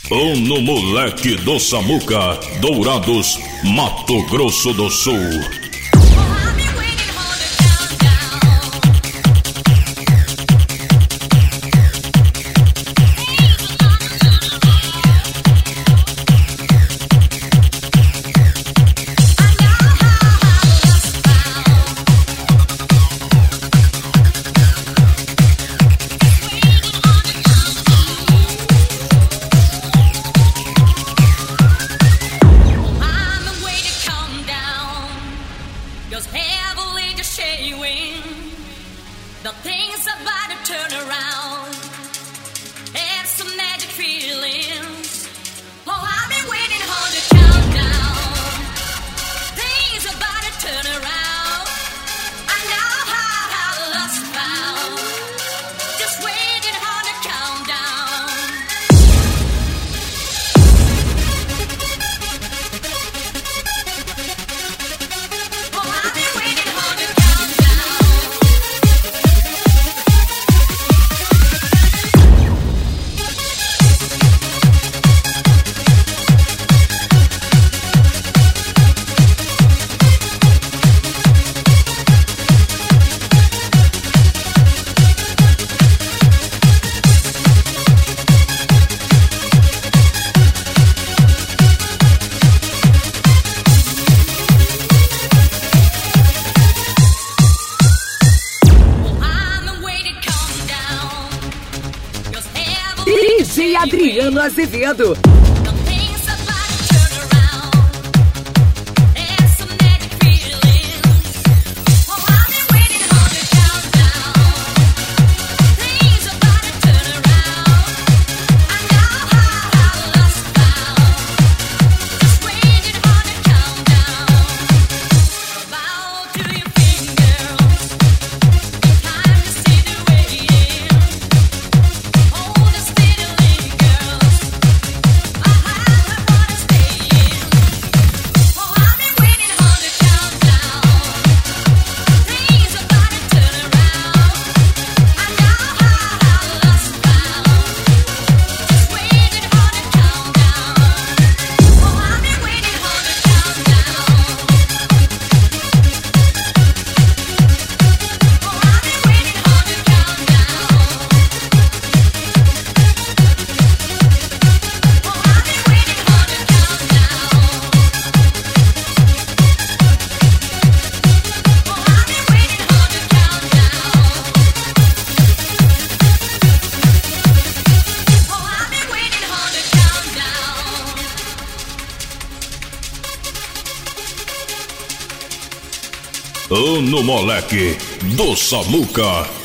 No Moleque do Samuca, Dourados, Mato Grosso do Sul. The things about to turn around. Have some magic feelings. Oh, I've been waiting on the countdown. Things about to turn around. I know how love's found. Just waiting on the countdown. Oh, I've been waiting on the DJ Adriano Azevedo. No Moleque do Samuca.